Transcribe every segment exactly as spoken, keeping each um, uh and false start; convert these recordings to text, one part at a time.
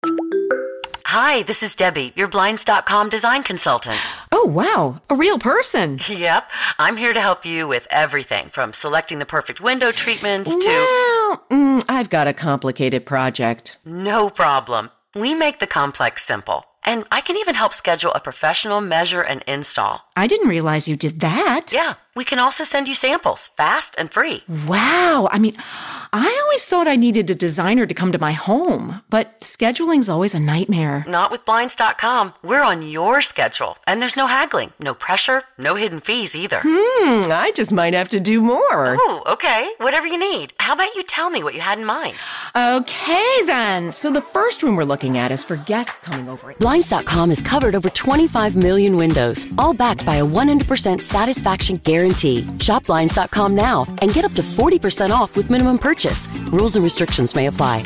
Hi, this is Debbie, your Blinds dot com design consultant. Oh, wow. A real person. Yep. I'm here to help you with everything from selecting the perfect window treatments to... Well, mm, I've got a complicated project. No problem. We make the complex simple. And I can even help schedule a professional measure and install. I didn't realize you did that. Yeah. We can also send you samples, fast and free. Wow. I mean, I always thought I needed a designer to come to my home, but scheduling's always a nightmare. Not with Blinds dot com. We're on your schedule, and there's no haggling, no pressure, no hidden fees either. Hmm, I just might have to do more. Oh, okay. Whatever you need. How about you tell me what you had in mind? Okay, then. So the first room we're looking at is for guests coming over. Blinds dot com has covered over twenty-five million windows, all backed by a one hundred percent satisfaction guarantee. Shop Blinds dot com now and get up to forty percent off with minimum purchase. Rules and restrictions may apply.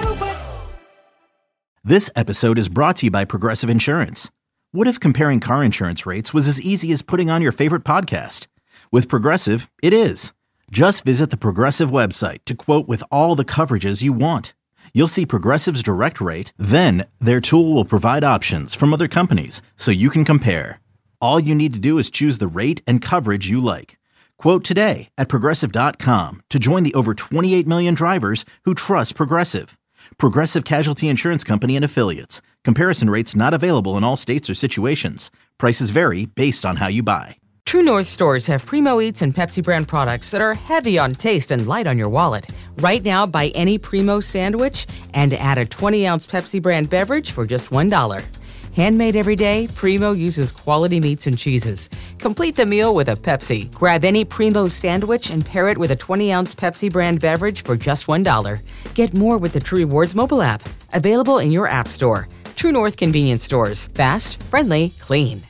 This episode is brought to you by Progressive Insurance. What if comparing car insurance rates was as easy as putting on your favorite podcast? With Progressive, it is. Just visit the Progressive website to quote with all the coverages you want. You'll see Progressive's direct rate, then their tool will provide options from other companies so you can compare. All you need to do is choose the rate and coverage you like. Quote today at Progressive dot com to join the over twenty-eight million drivers who trust Progressive. Progressive Casualty Insurance Company and Affiliates. Comparison rates not available in all states or situations. Prices vary based on how you buy. True North stores have Primo Eats and Pepsi brand products that are heavy on taste and light on your wallet. Right now, buy any Primo sandwich and add a twenty ounce Pepsi brand beverage for just one dollar. Handmade every day, Primo uses quality meats and cheeses. Complete the meal with a Pepsi. Grab any Primo sandwich and pair it with a twenty ounce Pepsi brand beverage for just one dollar. Get more with the True Rewards mobile app. Available in your app store. True North convenience stores. Fast, friendly, clean.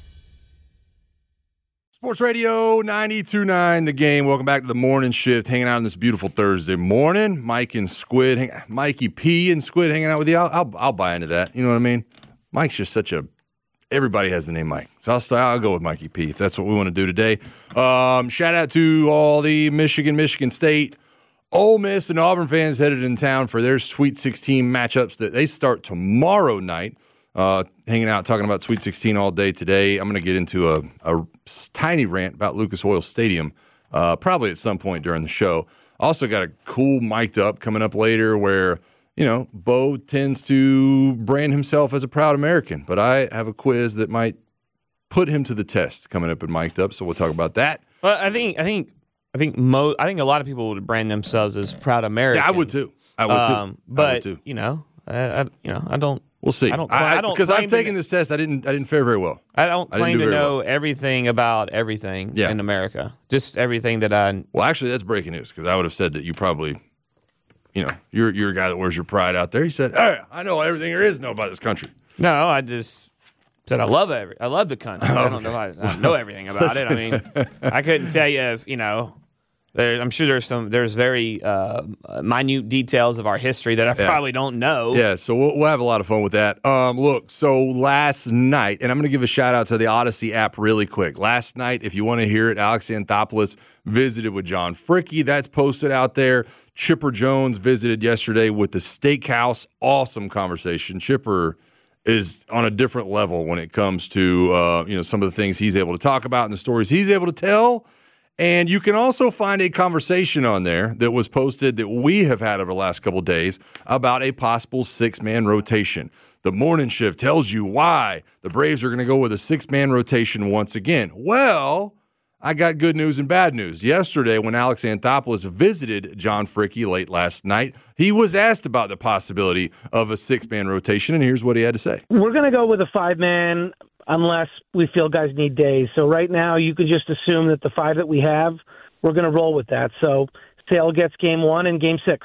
Sports Radio ninety-two point nine, The Game. Welcome back to the morning shift, hanging out on this beautiful Thursday morning. Mike and Squid, hang, Mikey P and Squid hanging out with you. I'll, I'll, I'll buy into that. You know what I mean? Mike's just such a – everybody has the name Mike. So I'll, I'll go with Mikey P if that's what we want to do today. Um, shout out to all the Michigan, Michigan State, Ole Miss, and Auburn fans headed in town for their Sweet sixteen matchups that they start tomorrow night. Uh, hanging out, talking about Sweet sixteen all day today. I'm going to get into a, a tiny rant about Lucas Oil Stadium uh, probably at some point during the show. Also got a cool mic'd up coming up later where – you know, Bo tends to brand himself as a proud American, but I have a quiz that might put him to the test coming up and mic'd up, so we'll talk about that. Well, I think, I think, I think, mo- I think a lot of people would brand themselves as proud Americans. Yeah, I would too. I would too. Um, but I would too. you know, I, I, you know, I don't. We'll see. I don't. I, I don't because I've taken to, this test. I didn't. I didn't fare very well. I don't claim I to know well. everything about everything yeah. in America. Just everything that I. Well, actually, that's breaking news because I would have said that you probably. You know, you're you're a guy that wears your pride out there. He said, "Hey, I know everything there is to know about this country." No, I just said I love every, I love the country. Oh, I don't know if I, I know everything about it. I mean, I couldn't tell you if, you know, there, I'm sure there's some there's very uh, minute details of our history that I yeah. probably don't know. Yeah, so we'll, we'll have a lot of fun with that. Um, look, so last night, and I'm going to give a shout out to the Odyssey app really quick. Last night, if you want to hear it, Alex Anthopoulos visited with John Fricke. That's posted out there. Chipper Jones visited yesterday with the Steakhouse. Awesome conversation. Chipper is on a different level when it comes to uh, you know some of the things he's able to talk about and the stories he's able to tell. And you can also find a conversation on there that was posted that we have had over the last couple of days about a possible six-man rotation. The morning shift tells you why the Braves are going to go with a six-man rotation once again. Well, I got good news and bad news. Yesterday, when Alex Anthopoulos visited John Fricke late last night, he was asked about the possibility of a six-man rotation, and here's what he had to say. We're going to go with a five-man unless we feel guys need days. So right now, you can just assume that the five that we have, we're going to roll with that. So Sale gets game one and game six.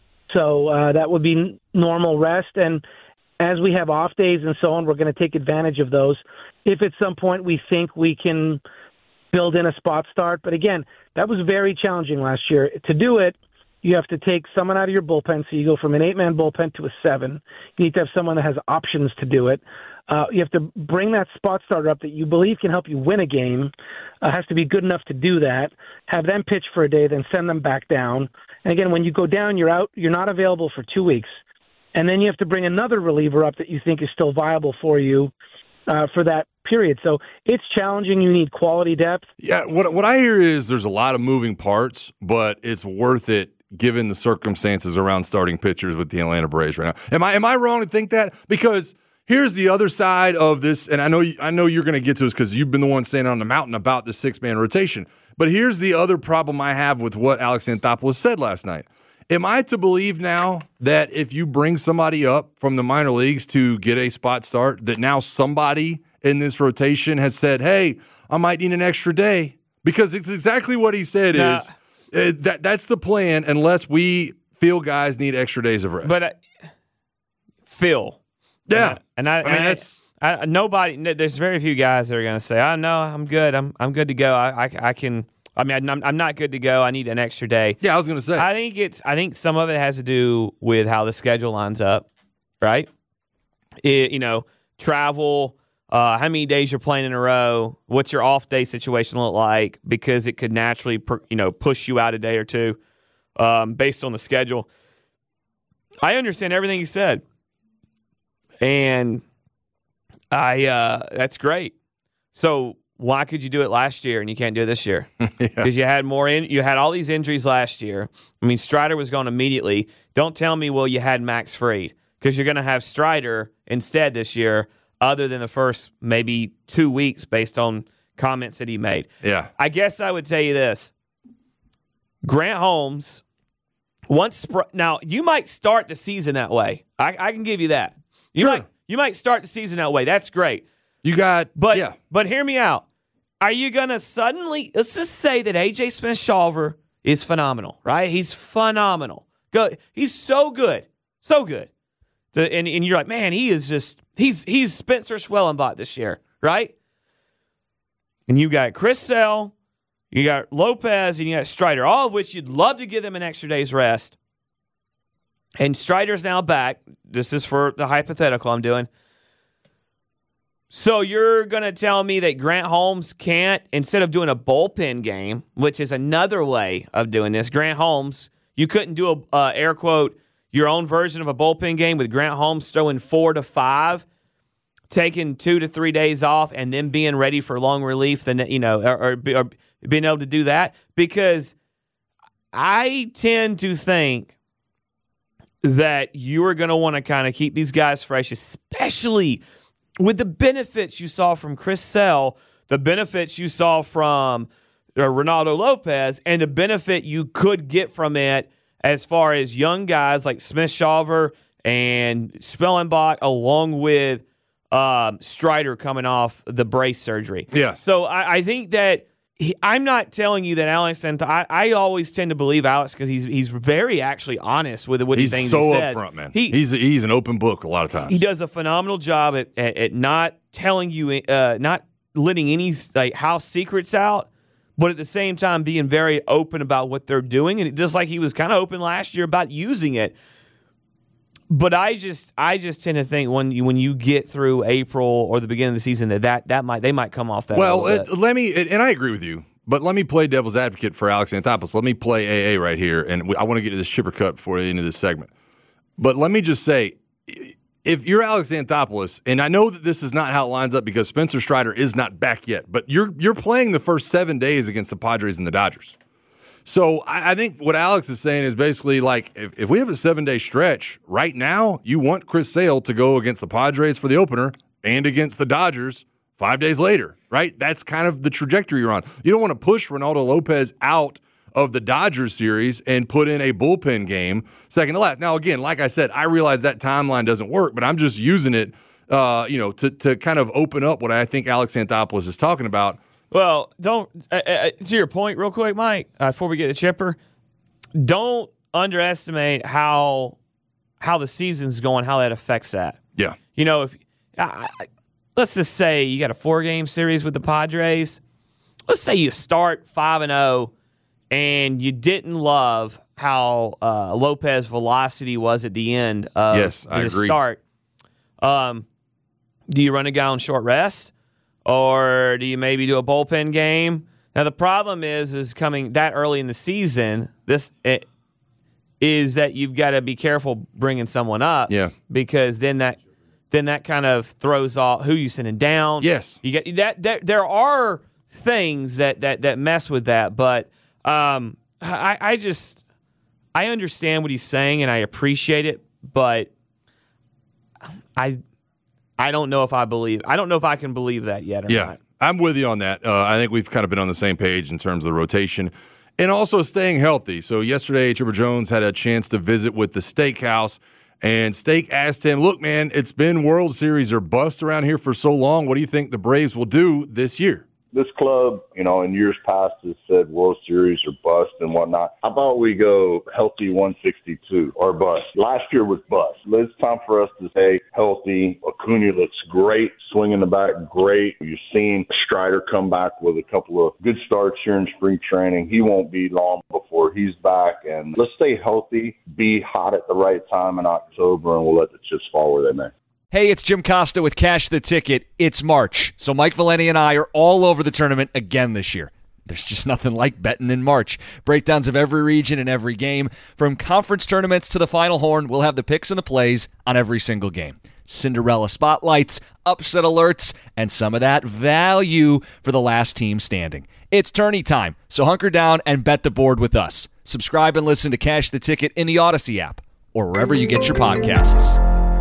So uh, that would be normal rest. And as we have off days and so on, we're going to take advantage of those. If at some point we think we can build in a spot start. But again, that was very challenging last year. To do it, you have to take someone out of your bullpen. So you go from an eight-man bullpen to a seven. You need to have someone that has options to do it. Uh, you have to bring that spot starter up that you believe can help you win a game. Uh, has to be good enough to do that. Have them pitch for a day, then send them back down. And again, when you go down, you're out. You're not available for two weeks. and then you have to bring another reliever up that you think is still viable for you uh, for that period. So it's challenging. You need quality depth. Yeah, what what I hear is there's a lot of moving parts, but it's worth it given the circumstances around starting pitchers with the Atlanta Braves right now. Am I am I wrong to think that? Because here's the other side of this, and I know I know you're going to get to this because you've been the one standing on the mountain about the six-man rotation. But here's the other problem I have with what Alex Anthopoulos said last night. Am I to believe now that if you bring somebody up from the minor leagues to get a spot start, that now somebody in this rotation has said, hey, I might need an extra day? Because it's exactly what he said nah. is uh, that that's the plan unless we feel guys need extra days of rest. But uh, Phil. Yeah. And I, and I, I mean, I, that's I, nobody, there's very few guys that are going to say, oh, no, I'm good. I'm I'm good to go. I, I, I can, I mean, I'm, I'm not good to go. I need an extra day. Yeah, I was going to say. I think it's, I think some of it has to do with how the schedule lines up, right? It, you know, travel, uh, how many days you're playing in a row, what's your off day situation look like, because it could naturally, per, you know, push you out a day or two um, based on the schedule. I understand everything he said. And I uh, that's great. So why could you do it last year and you can't do it this year? Because yeah. you had more in, you had all these injuries last year. I mean, Strider was gone immediately. Don't tell me, well, you had Max Fried, because you're going to have Strider instead this year, other than the first maybe two weeks based on comments that he made. Yeah, I guess I would tell you this: Grant Holmes. Once now, you might start the season that way. I, I can give you that. You sure. might you might start the season that way. That's great. You got, but yeah. but hear me out. Are you gonna suddenly? Let's just say that A J Smith-Shawver is phenomenal, right? He's phenomenal. Good. He's so good, so good. The, and and you're like, man, he is just he's he's Spencer Schwellenbach this year, right? And you got Chris Sale, you got Lopez, and you got Strider, all of which you'd love to give them an extra day's rest. And Strider's now back. This is for the hypothetical I'm doing. So you're going to tell me that Grant Holmes can't, instead of doing a bullpen game, which is another way of doing this, Grant Holmes, you couldn't do a, uh, air quote, your own version of a bullpen game with Grant Holmes throwing four to five, taking two to three days off, and then being ready for long relief, then you know, or, or, or being able to do that? Because I tend to think that you are going to want to kind of keep these guys fresh, especially with the benefits you saw from Chris Sale, the benefits you saw from uh, Ronaldo Lopez, and the benefit you could get from it as far as young guys like Smith-Shawver and Schwellenbach, along with um, Strider coming off the brace surgery. Yeah. So I, I think that He, I'm not telling you that Alex, and I, I always tend to believe Alex because he's he's very actually honest with what he he's things so he says. upfront, man. He, he's a, he's an open book a lot of times. He does a phenomenal job at, at, at not telling you, uh, not letting any like house secrets out, but at the same time being very open about what they're doing, and just like he was kind of open last year about using it. But I just, I just tend to think when you when you get through April or the beginning of the season that that, that might they might come off that. Well, it, let me, and I agree with you, but let me play devil's advocate for Alex Anthopoulos. Let me play A A right here, and I want to get to this chipper cut before the end of this segment. But let me just say, if you're Alex Anthopoulos, and I know that this is not how it lines up because Spencer Strider is not back yet, but you're you're playing the first seven days against the Padres and the Dodgers. So I, I think what Alex is saying is basically like, if, if we have a seven-day stretch, right now you want Chris Sale to go against the Padres for the opener and against the Dodgers five days later, right? That's kind of the trajectory you're on. You don't want to push Ronaldo Lopez out of the Dodgers series and put in a bullpen game second to last. Now, again, like I said, I realize that timeline doesn't work, but I'm just using it, uh, you know, to to kind of open up what I think Alex Anthopoulos is talking about. Well, don't uh, uh, to your point, real quick, Mike. Uh, before we get to Chipper, don't underestimate how how the season's going, how that affects that. Yeah, you know, if I, I, let's just say you got a four game series with the Padres. Let's say you start five and zero, and you didn't love how uh, Lopez velocity was at the end of yes, I the agree. start. Um, do you run a guy on short rest? Or do you maybe do a bullpen game? Now the problem is, is coming that early in the season. This it, is that you've got to be careful bringing someone up. Yeah. Because then that then that kind of throws off who you sending down. Yes. You get that. that there are things that, that, that mess with that, but um, I, I just I understand what he's saying and I appreciate it, but I I don't know if I believe I don't know if I can believe that yet or yeah, not. I'm with you on that. Uh, I think we've kind of been on the same page in terms of the rotation and also staying healthy. So yesterday, Chipper Jones had a chance to visit with the Steakhouse, and Steak asked him, look, man, it's been World Series or bust around here for so long. What do you think the Braves will do this year? This club, you know, in years past has said World Series or bust and whatnot. How about we go healthy one sixty-two or bust? Last year was bust. It's time for us to stay healthy. Acuna looks great, swinging the bat great. You're seeing Strider come back with a couple of good starts here in spring training. He won't be long before he's back. And let's stay healthy, be hot at the right time in October, and we'll let the chips fall where they may. Hey, it's Jim Costa with Cash the Ticket. It's March, so Mike Valeni and I are all over the tournament again this year. There's just nothing like betting in March. Breakdowns of every region and every game. From conference tournaments to the Final Horn, we'll have the picks and the plays on every single game. Cinderella spotlights, upset alerts, and some of that value for the last team standing. It's tourney time, so hunker down and bet the board with us. Subscribe and listen to Cash the Ticket in the Odyssey app or wherever you get your podcasts.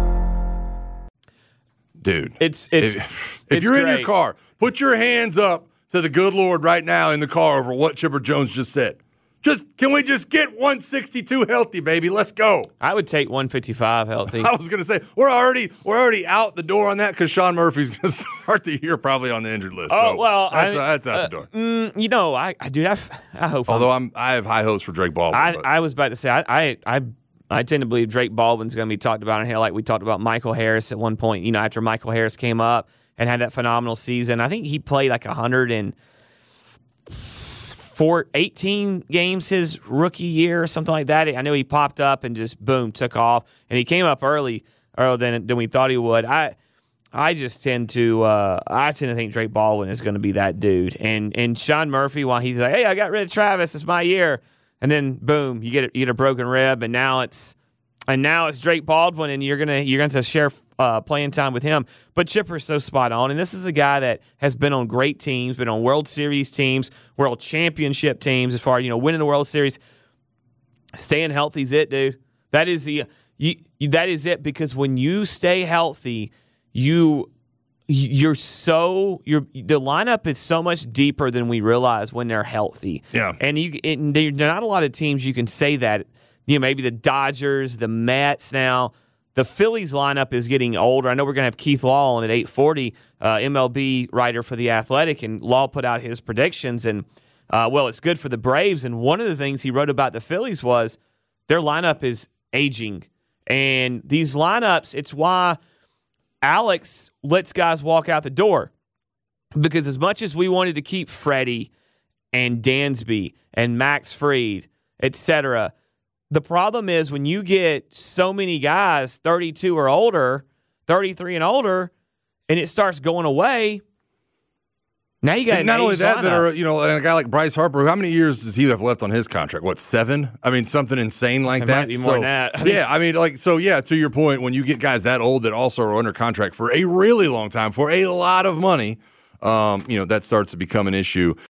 Dude, it's it's if, it's if you're great. in your car, put your hands up to the good Lord right now in the car over what Chipper Jones just said. Just can we just get one sixty-two healthy, baby? Let's go. I would take one fifty-five healthy. I was going to say we're already we're already out the door on that because Sean Murphy's going to start the year probably on the injured list. Oh so well, that's, I, uh, that's out uh, the door. Mm, you know, I, I dude, I, I hope. Although I'm, I'm I have high hopes for Drake Baldwin. I, but. I was about to say I I. I I tend to believe Drake Baldwin's going to be talked about in here like we talked about Michael Harris at one point. You know, after Michael Harris came up and had that phenomenal season, I think he played like one hundred four, eighteen games his rookie year or something like that. I know he popped up and just, boom, took off. And he came up early, earlier than, than we thought he would. I I just tend to uh, I tend to think Drake Baldwin is going to be that dude. And, and Sean Murphy, while he's like, hey, I got rid of Travis, it's my year. And then boom, you get a, you get a broken rib, and now it's and now it's Drake Baldwin, and you're gonna you're gonna share uh, playing time with him. But Chipper's so spot on, and this is a guy that has been on great teams, been on World Series teams, World Championship teams, as far as you know, winning the World Series. Staying healthy is it, dude. That is the you, that is it because when you stay healthy, you. You're so you're the lineup is so much deeper than we realize when they're healthy. Yeah, and you and there are not a lot of teams you can say that. You know, maybe the Dodgers, the Mets. Now the Phillies lineup is getting older. I know we're going to have Keith Law on at eight forty, uh, M L B writer for the Athletic, and Law put out his predictions. And uh, well, it's good for the Braves. And one of the things he wrote about the Phillies was their lineup is aging, and these lineups. It's why Alex lets guys walk out the door because as much as we wanted to keep Freddie and Dansby and Max Fried, et cetera, the problem is when you get so many guys thirty-two or older, thirty-three and older, and it starts going away, now you got and not only that, lineup. that are you know, and a guy like Bryce Harper. How many years does he have left on his contract? What, seven? I mean, something insane like it that. Might be more so, than that. yeah, I mean, like so. Yeah, to your point, when you get guys that old that also are under contract for a really long time for a lot of money, um, you know, that starts to become an issue.